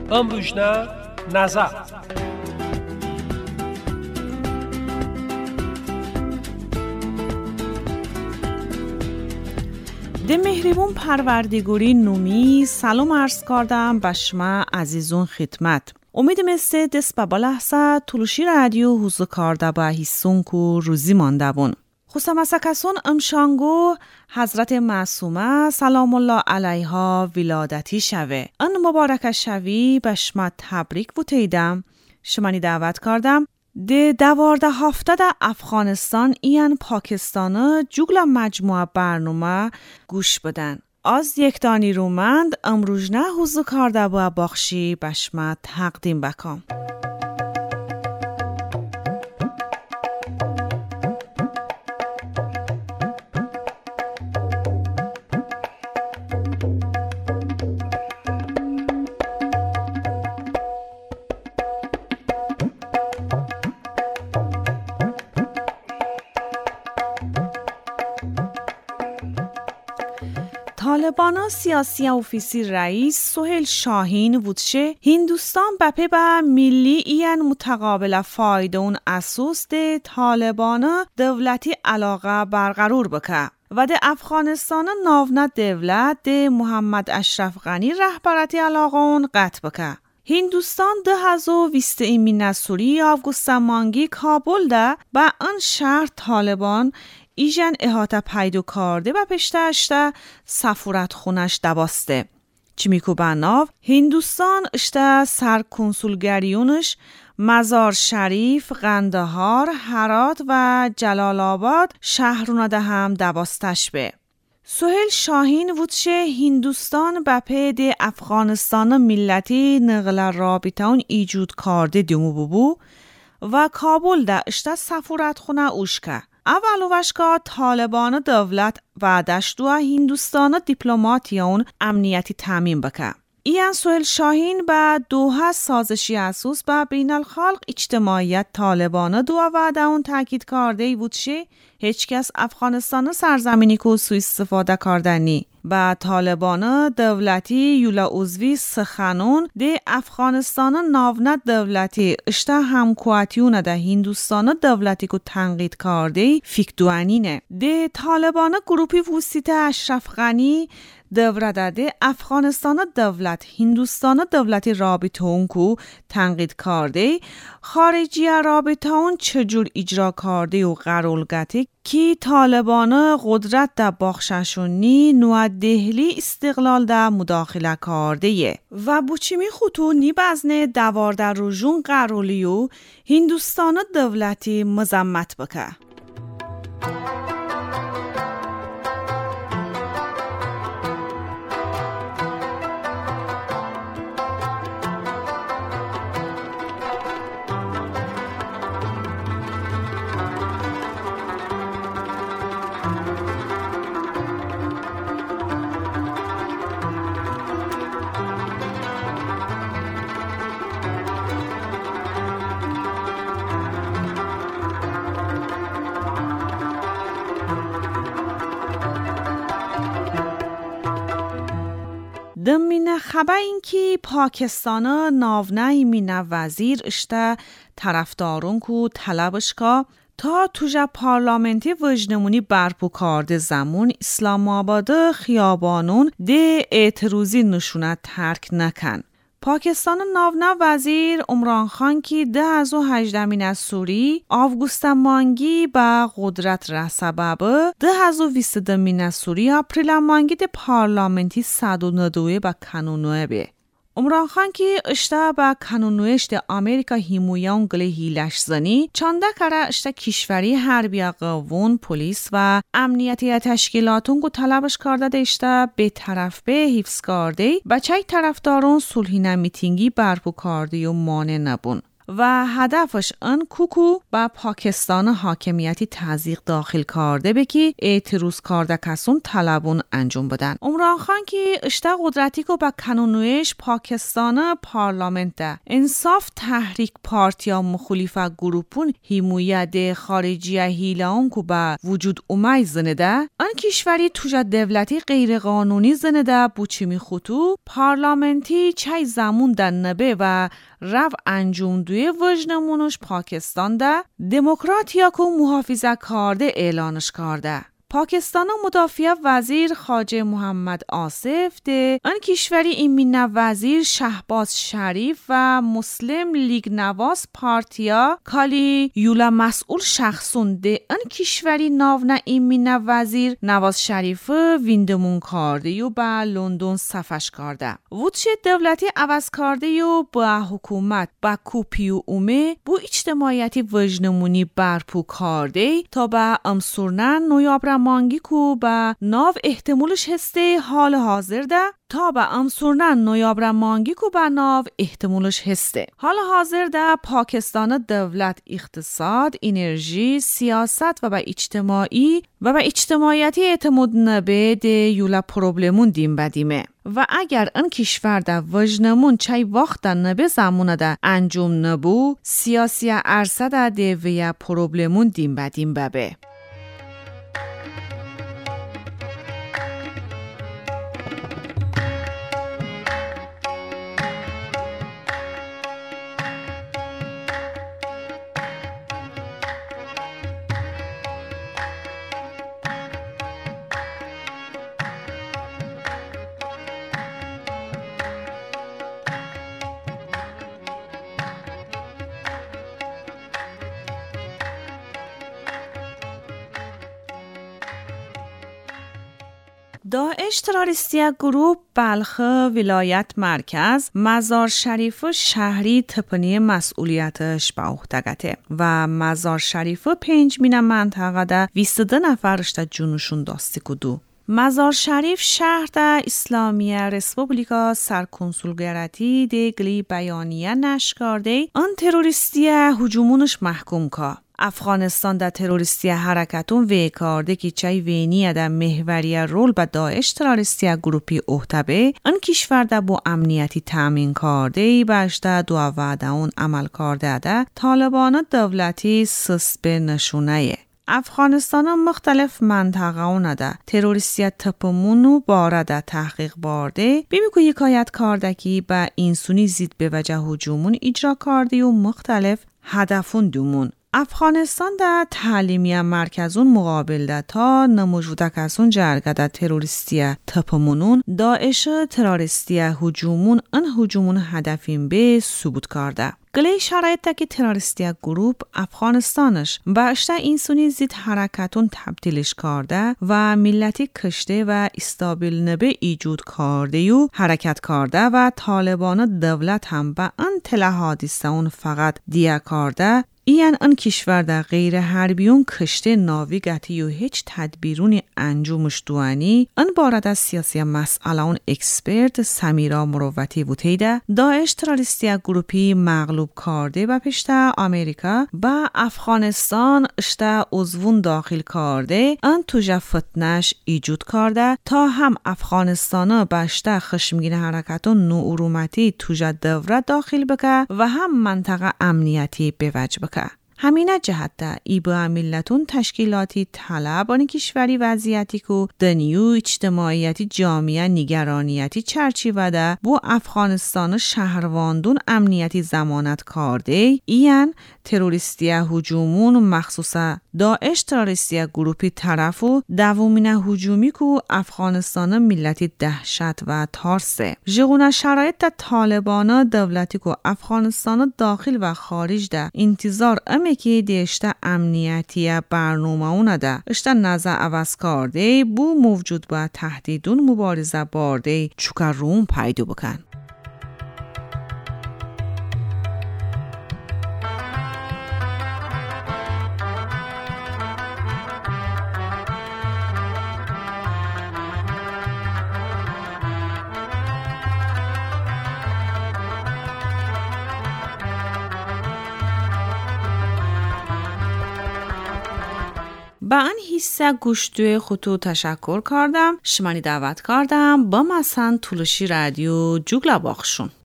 امروژنا نظر. ده مهربون پروردگاری نومی سلام عرض کردم به شما عزیزون خدمت. امیدم است دست به بلحظه تلوشی رادیو حوزو کارده به حسون کو روزی مانده بون. خصوصا مسکسون امشانگو حضرت معصومه سلام الله علیها ولادتی شوه. ان مبارک شوی به شما تبریک بوتیدم. شمانی دعوت کردم ده 12 افغانستان ایان پاکستان جوگل مجموعه برنامه گوش بدن. از یک دانی رومند امروژنا حوزو کارده با بخشی به شما تقدیم بکم. طالبان سیاسی اوفیسی رئیس سهیل شاهین وودشه هندوستان بپی با ملی این متقابل فایده اون اساس ده طالبان دولتی علاقه برقرار بکه و ده افغانستان ناونا دولت ده محمد اشرف غنی رهبرتی علاقه اون قطع بکه. هندوستان 2020 نسوری آگوست مانگی کابل ده با آن شهر طالبان ایجن احاطه پیدا کرده و پشتشته سفارت خونش دباسته. چمیکو بناو هندوستان اشته سرکنسولگریونش مزار شریف، قندهار، هرات و جلال آباد شهرونه ده هم دباستش به. سهیل شاهین وودشه هندوستان به پید افغانستان ملتی نقل رابطه اون ایجود کرده دیمو ببو و کابل ده اشته سفارت خونه اوشکه. اول وشکا طالبان دولت و دشتو هندوستان دیپلماتیون امنیتی تامین بکه. این سهیل شاهین با دوها سازشی اساس با بین الخلق اجتماعیت طالبان دو وعده اون تاکید کرده بود شه هیچ کس افغانستان سرزمینی که سوء استفاده کردنی با طالبان دولتی یولا عضوی سخنون ده افغانستان ناونا دولتی اشته همکواتیون ده هندوستان دولتی که تنقید کرده فکدوانینه. ده طالبان گروپی وسیط اشرف غنی دورده افغانستان دولت هندوستان دولتی رابطه اون کو تنقید کرده خارجی رابطه اون چجور اجرا کرده و قرولگتی که طالبان قدرت در بخششونی نوع دهلی استقلال در مداخله کرده و بوچیمی خطو نی بزنه 12 روزون قرولی و هندوستان دولتی مذمت بکه. دمینه خبر این که پاکستان ناونای مینه وزیر اشته طرفدارون کو طلبش که تا توجه پارلامنتی وجنمونی برپو کرده زمون اسلام آباد خیابانون ده اعتراضی نشونه ترک نکن. پاکستان ناونا وزیر عمران خان کی 2018 نسوری آگوست مانگی با قدرت را سبب 2022 نسوری اپریل مانگی ده پارلامنتی 192 با کانونوه به. عمران خان کی اشته با کانونوش ده امریکا هیمویان گله هیلش زنی چانده کره اشته کشوری حربی قوون پلیس و امنیتی تشکیلاتون کو طلبش کرده ده اشته به طرف به حفظ کرده بچه طرفدارون صلحی میتینگی برپو کرده و مانع نبون. و هدفش ان کوکو با پاکستان حاکمیتی تزریق داخل کرده بکی اعتراض کرده کسون طلبون انجام بدن. عمران خان که اشته قدرتی که با کنونویش پاکستان پارلمنت ده انصاف تحریک پارتیا مخالفه گروپون حمایت خارجی هیلاون که با وجود اومای زنده ان کشوری توجه دولتی غیر قانونی زنده بوچمی خطو پارلمنتی چای زمون در نبه و رف انجام دوی وجنمونش پاکستان ده دموکراتیا که محافظه کرده اعلانش کرده. پاکستان مدافع وزیر خواجه محمد آصف ده ان کشوری ایمین وزیر شهباز شریف و مسلم لیگ نواز پارتیا کالی یولا مسئول شخصون ده ان کشوری ناونا ایمین وزیر نواز شریف ویندمون کرده یو با لندن صفش کرده. وودش دولتی عوض کرده یو با حکومت با کوپیو اومه بو اجتماعیتی وجنمونی برپو کرده تا با امسورنن نویابر مانگی کو با ناو احتمالش هسته حال حاضر ده تا با امسورنن نویابر مانگی کو با ناو احتمالش هسته حال حاضر ده پاکستان دولت اقتصاد انرژی سیاست و با اجتماعیتی اعتماد نبه ده یولا پروبلمون دیم بدیمه و اگر ان کشور ده وجنمون چای وقت ده نبه زمونه ده انجام نبو سیاسی عرصه ده ویا پروبلمون دیم بدیم ببه. داعش تروریستی گروه بلخ ولایت مرکز مزار شریف شهری تپنی مسئولیتش به عهده و مزار شریف 5 مین منطقه ده 22 نفرش ده جونشون داستی کدو. مزار شریف شهر ده اسلامیه رسپوبلیکا سرکنسولگراتی ده گلی بیانیه نشکارده آن تروریستی هجومونش محکوم که افغانستان در تروریستی حرکتون ویکارده که چای وینیه در محوری رول به داعش تروریستی گروپی احتبه ان کشور در با امنیتی تامین کرده ای باشده دو وعده اون عمل کرده ده طالبان دولتی سست به نشونه افغانستان مختلف منطقه اون ده تروریستی تپمونو بارده تحقیق بارده بیمی که یکایت کرده که با اینسونی زید به وجه هجومون اجرا کرده و مختلف هدفون دومون افغانستان در تعلیمی مرکزون مقابل ده تا نموجوده کسون جرگه ده تروریستی تپمونون داعش تروریستی هجومون ان هجومون هدفین به ثبوت کرده. گلی شرایط که تروریستی گروپ افغانستانش باشته اینسونی زید حرکتون تبدیلش کرده و ملتی کشته و استابیل نبه ایجود کرده و حرکت کرده و طالبان دولت هم به ان تله حادثه اون فقط دیه کرده این ان کشور در غیر حربیون کشته ناویگتی و هیچ تدبیرونی انجامش دوانی ان بارد از سیاسی مسئله اون اکسپرت سمیرا مروتی بوتیده داعش تروریستی گروپی مغلوب کرده و پشت آمریکا با افغانستان اشته عضوون داخل کرده ان توجه فتنش ایجود کرده تا هم افغانستان باشته خشمگین حرکتون نورومتی توجه دوره داخل بکه و هم منطقه امنیتی بوجه بکه. همینه جهت ده ای با ملتون تشکیلاتی طلب آن کشوری وضعیتی که دنیو اجتماعیتی جامعه نگرانیتی چرچی وده بو افغانستان شهرواندون امنیتی زمانت کرده این تروریستی هجومون مخصوصا داعش تروریستی گروپی طرفو دومین هجومی که افغانستان ملتی دهشت و تارسه جغونه شرایط ده طالبان دولتی که افغانستان داخل و خارج ده انتظار که دیشته امنیتی برنامه اونه ده اشته نظر عوض کرده بو موجود با تهدیدون مبارزه بارده چوکر روم پیدا بکن. با این حصه گوشتوی خطو تشکر کردم. شمانی دعوت کردم با مثلا تولشی رادیو جوگلا باخشون.